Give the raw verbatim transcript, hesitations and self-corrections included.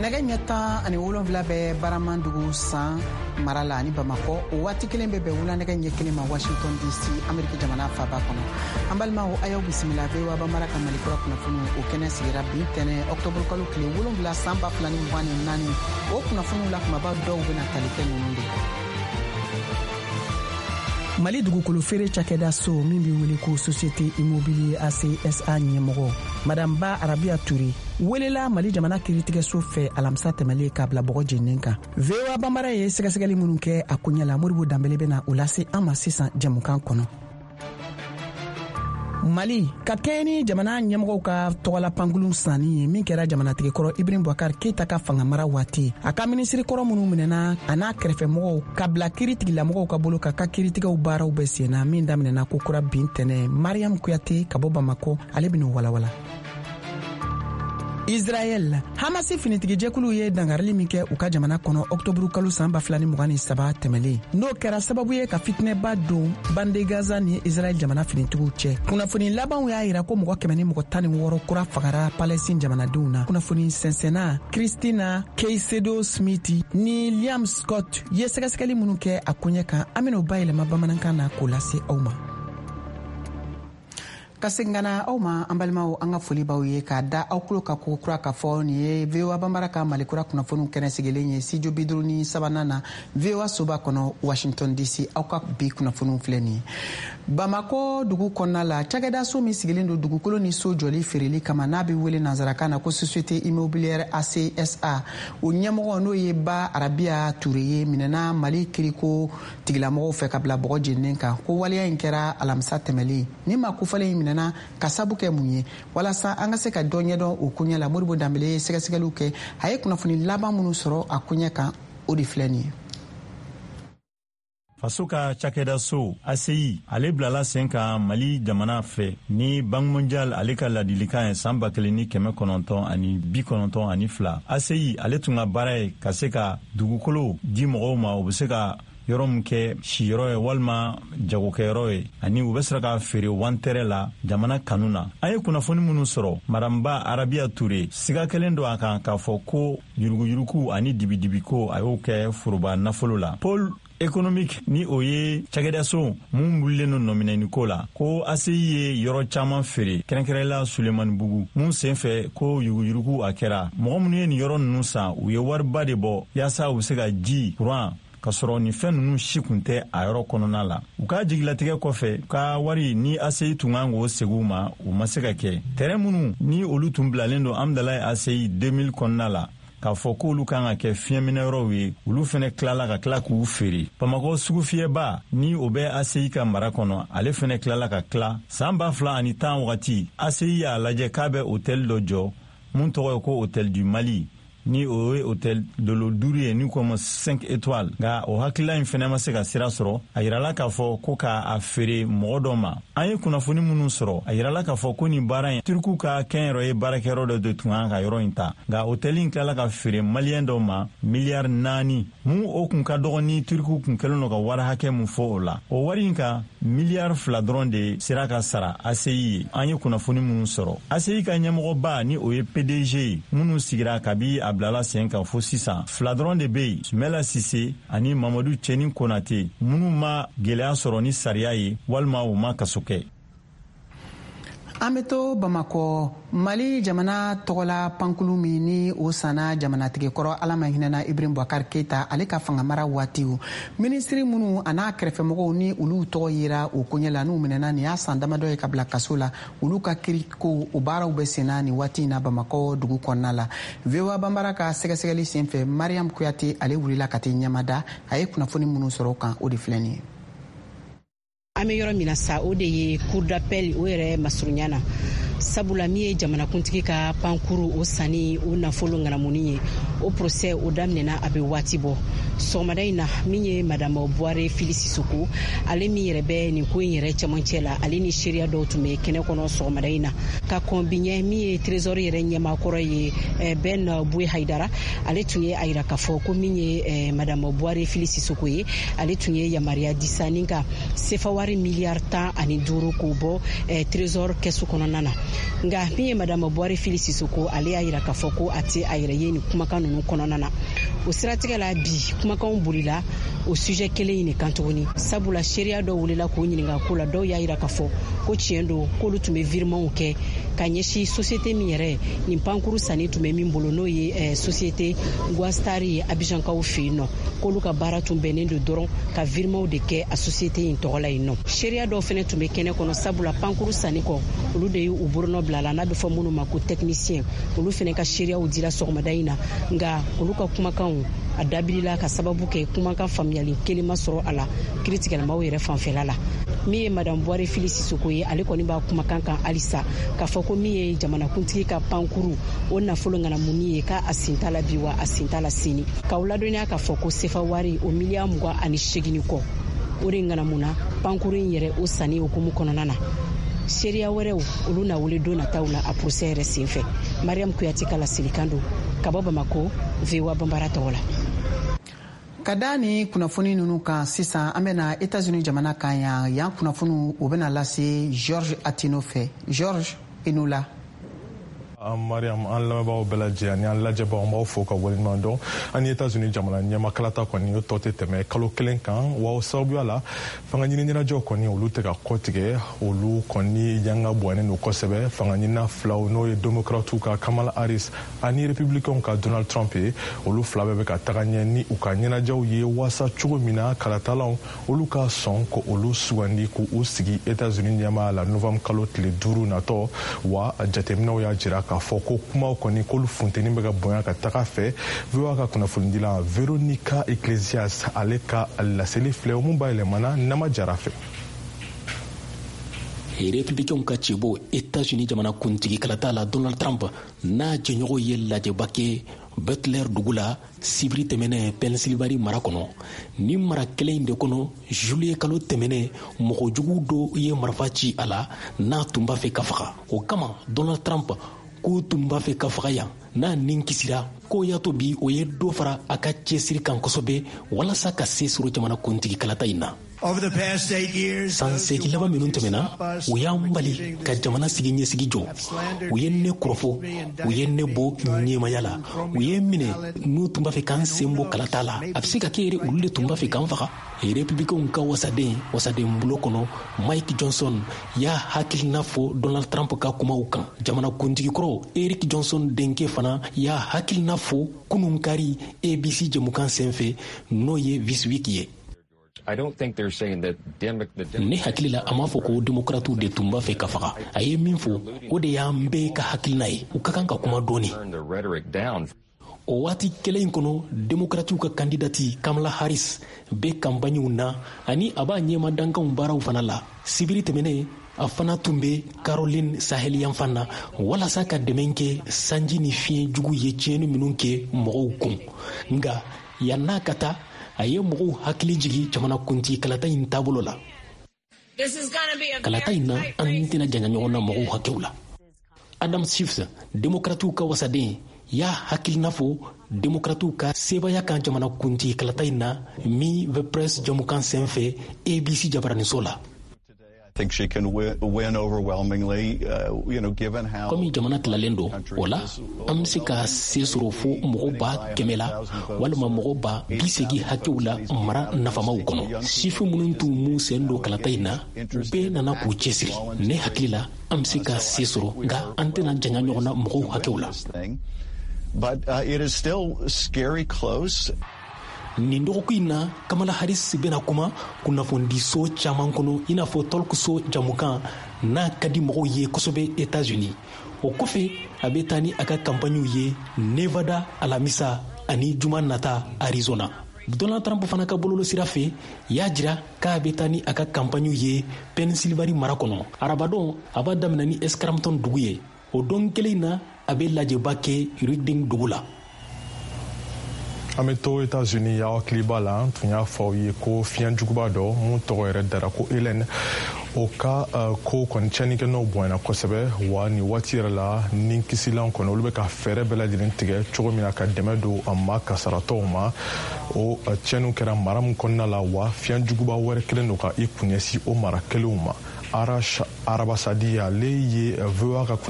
nɛgɛ ɲɛtan ani wolonfila bɛ baramandugu san mara la ani Bamako o waati kelen bɛ bɛn wula nɛgɛ ɲɛ kelen ma Washington D C Ameriki jamana faba kɔnɔ. An balimaw a y'aw bisimila V O A Banbara ka Malikura kunnafoni o kɛnɛ sigira bi tɛnɛ octobre kalo tile wolonfila san ba fila ni mugan ni naani. O kunnafoniw la kumaba dɔw bɛna tali kɛ ninnu de. Mali dugukolo feere cakɛda so min bɛ wele ko Société Immobilier A C S A ɲɛmɔgɔ Madame Ba Arabia Touré welela Mali jamana kiiritigɛso fɛ alamisa tɛmɛlen k'a bila bɔgɔ jeninen kan. V O A Banbara ye sɛgɛsɛgɛli minnu kɛ a ko ɲɛ la Modibo Danbele bɛna o lase an ma sisan jɛmukan kɔnɔ. Mali ka kɛɲɛ ni jamana ɲɛmɔgɔw ka tɔgɔla pankulu sanni ye min kɛra jamanatigikɔrɔ Ibrahim Boubacar Keita ka fanga mara waati a ka minisiri kɔrɔ minnu minɛna a n'a kɛrɛfɛmɔgɔw ka bila kiiritigilamɔgɔw ka bolo ka ka kiiritigɛw baaraw bɛ senna min daminɛna ko kura bin tɛnɛ Mariam Kuyate ka bɔ Bamako ale bɛn'o walawala. Israel Hamasi finitigijɛkulu ye dangarili min kɛ u ka jamana kɔnɔ octobre kalo san ba fila ni mugan ni saba tɛmɛlen n'o kɛra sababu ye ka fitinɛba don bande Gaza ni Israel jamana finitigiw cɛ. Kunnafoni labanw y'a yira ko mɔgɔ kɛmɛ ni mɔgɔ tan ni wɔɔrɔ kura fagara Palestine jamanadenw na. Kunnafoni sɛnsɛnna Christina Keisedo Smith ni Liam Scott ye sɛgɛsɛgɛli minnu kɛ a koɲɛ kan an bɛn'o bayɛlɛma bamanankan na k'o lase aw ma. Ka segana aw ma an balimaw an ka foli b'aw ye k'a da aw tulo ka ko kura ka fɔ nin ye V O A Banbara ka Malikura kunnafoniw kɛnɛ sigilen ye studio bi duuru ni sabanan na V O A soba kɔnɔ Washington D C aw ka bi kunnafoniw filɛ nin ye. Bamako dugu kɔnɔna la cakɛda so min sigilen don dugukolo ni so jɔli feereli kama n'a bɛ wele nanzarakan na ko Société Immobilière A C S A o ɲɛmɔgɔ n'o ye Ba Arabia Touré ye minɛna Mali kiriko tigilamɔgɔw fɛ ka bila bɔgɔ jeninen kan ko waleya in kɛra alamisa tɛmɛlen ni ma kofɔlen in minɛna ka sabu kɛ mun ye walasa an ka se ka dɔ ɲɛdɔn o koɲɛ la Modibo Danbele ye sɛgɛsɛgɛliw kɛ a ye kunnafoni laban minnu sɔrɔ a koɲɛ kan o de filɛ nin ye. Faso ka cakɛda so A C I ale bilala sen kan Mali jamana fɛ ni Banque mondiale ale ka ladilikan ye san ba kelen ni kɛmɛ kɔnɔntɔn ani bi kɔnɔntɔn ani fila. A C I ale tun ka baara ye ka se ka dugukolo di mɔgɔw ma u bɛ se ka yɔrɔ min kɛ siyɔrɔ ye walima jagokɛyɔrɔ ye ani u bɛ sera ka feere wantɛrɛ la jamana kanu na. An ye kunnafoni minnu sɔrɔ Madame Ba Arabia Touré siga kelen don a kan k'a fɔ ko yuruguyurugu ani dibidibiko a y'o kɛ foroba nafolo la. Paul économique ni o ye cakɛdaso mun wulilen no nɔminɛni ko la ko A C I ye yɔrɔ caman feere kɛrɛnkɛrɛnla Sulemani Bugu mun senfɛ ko yuruguyurugu a kɛra mɔgɔ minnu ye nin yɔrɔ ninnu san u ye wariba de bɔ yaasa u bɛ se ka ji courant ka sɔrɔ ni fɛn ninnu si kun tɛ a yɔrɔ kɔnɔna la. U ka jigilatigɛ kɔfɛ ka wari ni A C I tun kan k'o segin ma u ma se ka kɛ. Terrain minnu ni olu tun bilalen don Amdalaye A C I deux mille kɔnɔna la k'a fɔ k'olu kan ka kɛ fiɲɛminɛyɔrɔw ye olu fɛnɛ tilala ka tila k'u feere. Bamako sugu fiyɛba ni o bɛ A C I ka mara kɔnɔ ale fɛnɛ tilala ka tila san ba fila ani tan wagati A C I y'a lajɛ k'a bɛ hôtel dɔ jɔ mun tɔgɔ ye ko hôtel du Mali ni o ye hôtel de l'eau duuru ye ni ko ma cinq étoiles nka o hakilila in fɛnɛ ma se ka sira sɔrɔ a yirala k'a fɔ ko k'a feere mɔgɔ dɔ ma. An ye kunnafoni minnu sɔrɔ a yirala k'a fɔ ko nin baara in Turku ka kɛnyɛrɛ ye baarakɛyɔrɔ dɔ de tun kan ka yɔrɔ in ta nka hôtel in tilala ka feere maliyɛn dɔw ma miliyari naani mun o kun ka dɔgɔ ni Turku kun kɛlen don ka wari hakɛ mun fɔ o la. O wari in kan miliyari fila dɔrɔn de sera ka sara A C I ye. An ye kunnafoni minnu sɔrɔ A C I ka ɲɛmɔgɔba ni o ye P D G ye minnu sigira kabi a bilala sen kan fo sisan fila dɔrɔn de bɛ yen Sumela Sise ani Mamadu Cɛni Konate minnu ma gɛlɛya sɔrɔ ni sariya ye walima u ma kaso kɛ. An bɛ to Bamako Mali jamana tɔgɔla pankulu min ni o sanna jamanatigikɔrɔ Ala ma hinɛna Ibrahim Boubacar Keita ale ka fanga mara waati o minisiri minnu a n'a kɛrɛfɛmɔgɔw ni olu tɔgɔ yera o koɲɛ la n'u minɛna nin y'a san damadɔ ye ka bila kaso la olu ka kiriko o baaraw bɛ senna nin waati in na Bamako dugu kɔnɔna la. V O A Banbara ka sɛgɛsɛgɛli senfɛ Mariam Kuyate ale wulila ka t'i ɲɛmada a ye kunnafoni minnu sɔrɔ o kan o de filɛ nin ye. An bɛ yɔrɔ min na sa o de ye cour d'appel o yɛrɛ masurunya na sabula min ye jamanakuntigi ka pankuru o sanni o nafolo ŋanamuni ye o procès o daminɛna a bɛ waati bɔ sɔgɔmada in na min ye madame Buware Fili Sisoko ale min yɛrɛ bɛ nin ko in yɛrɛ cɛmancɛ la ale ni seereya dɔw tun bɛ kɛnɛ kɔnɔ sɔgɔmada in na ka kɔn biɲɛ min ye trésor yɛrɛ ɲɛmaakɔrɔ ye Ben Buwe Haidara ale tun ye a yira k'a fɔ ko min ye madame Buware Fili Sisoko ye ale tun ye yamaruya di sanni ka sefa wari miliyari tan ani duuru k'o bɔ trésor kɛsu kɔnɔna na nga min ye madame Buhari Fili Sisoko ale y'a yira k'a fɔ ko a tɛ a yɛrɛ ye nin kumakan ninnu kɔnɔna na. O siratigɛ la bi kumakanw bolila o sujet kelen in de kan tuguni. Sabula seereya dɔ wulila k'o ɲininka ko la, dɔw y'a yira k'a fɔ ko tiɲɛ don k'olu tun bɛ virements kɛ ka ɲɛsin société min yɛrɛ nin pankuru sanni tun bɛ min bolo n'o ye eh, société Guastari ye Abidjankaw fɛ yen nɔ, k'olu ka baara tun bɛnnen don dɔrɔn ka virements de kɛ a société in tɔgɔ la yen nɔ. Seereya dɔw fɛnɛ tun bɛ kɛnɛ kɔnɔ sabula pankuru sanni kɔ olu de y'u bolonɔ bila la n'a bɛ fɔ minnu ma ko technicien, olu fɛnɛ ka seereyaw dira sɔgɔmada in na, nka olu ka kumakanw a dabilila ka sababu kɛ kumakan faamuyali kelen ma sɔrɔ a la kiritigɛlamaw yɛrɛ fanfɛla la. Min ye madame Buhari Fili Sisoko ye ale kɔni b'a kumakan kan halisa k'a fɔ ko min ye jamanakuntigi ka pankuru o nafolo ŋanamuni ye k'a a sen t'a la bi wa a sen t'a la sini, k'aw ladɔnniya k'a fɔ ko sefa wari o miliya mugan ani segini kɔ o de ŋanamuna pankuru in yɛrɛ o sanni hukumu kɔnɔna na. Seereya wɛrɛw olu na wele don nataw la a procès yɛrɛ senfɛ. Mariam Kuyate ka lasilikan don ka bɔ Bamako, V O A Banbara tɔgɔ la. Ka da ni kunnafoni ninnu kan sisan an bɛna États-Unis jamana kan yan yan kunnafoni o bɛna lase Georges Atino fɛ. Georges, i n'u la. Mariam, an lamɛnbagaw bɛɛ lajɛ ani an lajɛbagaw b'aw fo ka waleɲuman dɔn. An ye États-Unis jamana ɲɛma kalata kɔni o tɔ tɛ tɛmɛ kalo kelen kan, wa o sababuya la fanga ɲini ɲɛnajɛw kɔni olu tɛ ka kɔtigɛ, olu kɔni yanga bɔnnen don kosɛbɛ. Fanga ɲinina filaw n'o ye démocrates ka Kamala Harris ani républicains ka Donald Trump ye, olu fila bɛɛ bɛ ka taga ɲɛ ni u ka ɲɛnajɛw ye waasa cogo min na kalatalaw olu ka sɔn ko olu sugandi k'u sigi États-Unis ɲɛma la novembre kalo tile duuru natɔ, wa jateminɛw y'a jira k'a fɔ ko kumaw kɔni k'olu funteni bɛ ka bonya ka taga fɛ. V O A ka kunnafonidila Veronica Iglesias ale ka laseli filɛ mun bayɛlɛmana Nama Jara fɛ. Républicains ka cɛbɔ États-Unis jamana kuntigi kalata la Donald Trump n'a jɛɲɔgɔn ye lajɛba kɛ Butler dugu la sibiri tɛmɛnɛ Pennsylvanie mara kɔnɔ. Ni mara kelen in de kɔnɔ juillet kalo tɛmɛnɛ mɔgɔ jugu dɔ ye marifa ci a la n'a tun b'a fɛ ka faga. O kama Donald Trump k'u tun b'a fɛ ka faga yan n'a nin kisira ko y'a to bi o ye dɔ fara a ka cɛsiri kan kosɛbɛ walasa ka se sɔrɔ jamana kuntigi kalata in na. San seegin laban minnu tɛmɛna u y'an bali ka jamana sigi ɲɛsigi jɔ, u ye ne kɔrɔfɔ, u ye ne bɔ ɲɛmaya la, u ye minɛ n'u tun b'a fɛ k'an sen bɔ kalata la. A bɛ se ka kɛ yɛrɛ olu de tun b'a fɛ k'an faga. Républicains ka wasaden wasaden bulo kɔnɔ Mike Johnson y'a hakilina fɔ Donald Trump ka kumaw kan. Jamana kuntigi kɔrɔ Eric Johnson denkɛ fana y'a hakilina fɔ kunun kari A B C jɛmukan senfɛ n'o ye This Week ye. I don't think they're saying that Dem- the Dem- ne hakili la a m'a fɔ ko démocrates de tun b'a fɛ ka faga. A ye min fɔ o de y'an bɛɛ ka hakilina ye. U ka kan ka kuma dɔɔni. turn the rhetoric down. O waati kelen in kɔnɔ démocrates ka kandidati Kamala Harris bɛ campagnew na ani a b'a ɲɛma dankanw baaraw fana la. Sibiri tɛmɛnen a fana tun bɛ Caroline Sahel yanfan na walasa ka dɛmɛ kɛ sanji ni fiɲɛ jugu ye tiɲɛni minnu kɛ mɔgɔw kun. Nka yan n'a ka taa a ye mɔgɔw hakili jigi jamana kuntigi kalata in taabolo la. Kalata in na an tɛna janya ɲɔgɔn na mɔgɔw hakɛw la. Adam Schiff, démocrates ka wasaden y'a hakilina fɔ démocrates ka sebaya kan jamana kuntigi kalata in na mi The Press jamukan senfɛ A B C jabaraniso la. I think she can win overwhelmingly, uh, you know, given how... Comme jamana tilalen don o la an bɛ se ka se sɔrɔ fo mɔgɔ ba kɛmɛ la walima mɔgɔ ba bi segin hakɛw la mara nafamaw kɔnɔ. Sifin minnu tun m'u sen don kalata in na u bɛɛ nana k'u cɛsiri. Ne hakili la an bɛ se ka se sɔrɔ nka an tɛna janya ɲɔgɔn na mɔgɔw hakɛw la. But uh, it is still scary close. Nin dɔgɔkun in na Kamala Harris bɛna kuma kunnafonidiso caman kɔnɔ i n'a fɔ talk-show jamukan n'a ka di mɔgɔw ye kosɛbɛ États-Unis. O kɔfɛ a bɛ taa ni a ka campagnew ye Nevada, Alamisa ani juma nata Arizona. Donald Trump fana ka bololosira fɛ y'a jira k'a bɛ taa ni a ka campagnew ye Pennsylvanie mara kɔnɔ. Arabadon a b'a daminɛ ni Scranton dugu ye. O don kelen na a bɛ lajɛba kɛ Reading dugu la. An bɛ to États-Unis y'aw hakili b'a la an tun y'a fɔ aw ye ko fiɲɛ juguba dɔ mun tɔgɔ yɛrɛ dara ko Hélène o ka uh, ko kɔni tiɲɛnikɛlaw bonyana kosɛbɛ wa nin waati yɛrɛ la ni kisilan kɔni olu bɛ ka fɛɛrɛ bɛɛ lajɛlen tigɛ cogo min na ka dɛmɛ don a ma kasaratɔw ma o uh, tiɲɛniw kɛra mara min kɔnɔna la wa fiɲɛ juguba wɛrɛ kelen don ka i kun ɲɛsin o mara kelenw ma Arash Arabasadi ale ye V O A ka